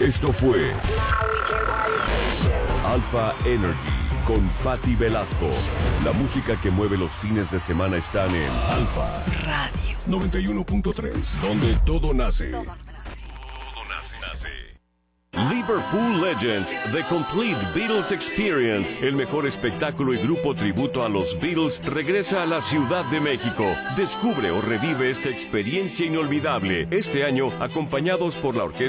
Esto fue Alpha Energy con Patti Velasco. La música que mueve los fines de semana están en Alpha Radio 91.3, donde todo nace. Liverpool Legends, The Complete Beatles Experience, el mejor espectáculo y grupo tributo a los Beatles, regresa a la Ciudad de México. Descubre o revive esta experiencia inolvidable, este año acompañados por la Orquesta